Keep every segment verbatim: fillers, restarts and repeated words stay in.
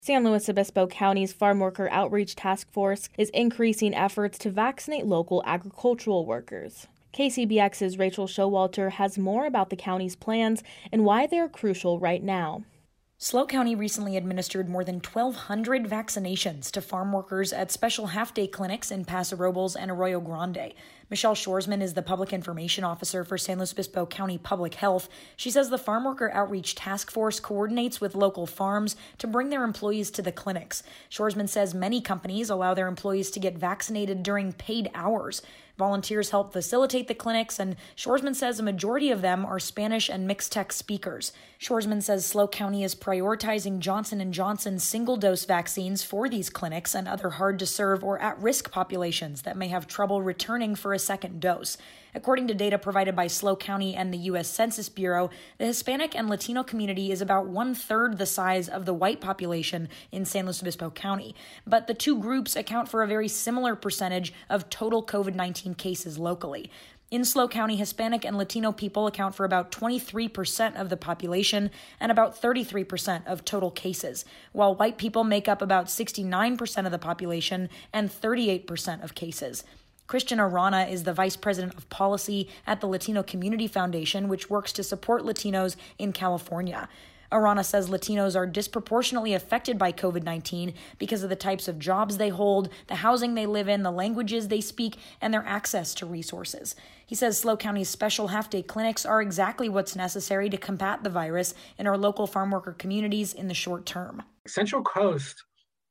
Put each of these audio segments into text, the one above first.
San Luis Obispo County's Farm Worker Outreach Task Force is increasing efforts to vaccinate local agricultural workers. K C B X's Rachel Showalter has more about the county's plans and why they're crucial right now. SLO County recently administered more than twelve hundred vaccinations to farm workers at special half-day clinics in Paso Robles and Arroyo Grande. Michelle Shorsman is the public information officer for San Luis Obispo County Public Health. She says the Farm Worker Outreach Task Force coordinates with local farms to bring their employees to the clinics. Shorsman says many companies allow their employees to get vaccinated during paid hours. Volunteers help facilitate the clinics, and Shorsman says a majority of them are Spanish and Mixtec speakers. Shorsman says SLO County is prioritizing Johnson and Johnson single-dose vaccines for these clinics and other hard-to-serve or at-risk populations that may have trouble returning for a second dose. According to data provided by SLO County and the U S Census Bureau, the Hispanic and Latino community is about one-third the size of the white population in San Luis Obispo County. But the two groups account for a very similar percentage of total COVID nineteen cases locally. In SLO County, Hispanic and Latino people account for about twenty-three percent of the population and about thirty-three percent of total cases, while white people make up about sixty-nine percent of the population and thirty-eight percent of cases. Christian Arana is the vice president of policy at the Latino Community Foundation, which works to support Latinos in California. Arana says Latinos are disproportionately affected by COVID nineteen because of the types of jobs they hold, the housing they live in, the languages they speak, and their access to resources. He says SLO County's special half-day clinics are exactly what's necessary to combat the virus in our local farm worker communities in the short term. Central Coast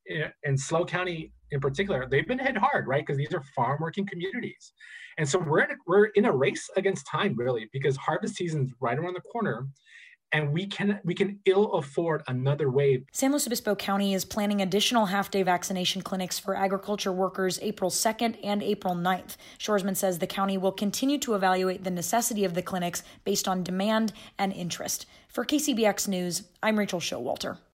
and SLO County in particular, they've been hit hard, right? Because these are farm working communities. And so we're in, a, we're in a race against time, really, because harvest season's right around the corner. And we can we can ill afford another wave. San Luis Obispo County is planning additional half-day vaccination clinics for agriculture workers April second and April ninth. Shorsman says the county will continue to evaluate the necessity of the clinics based on demand and interest. For K C B X News, I'm Rachel Showalter.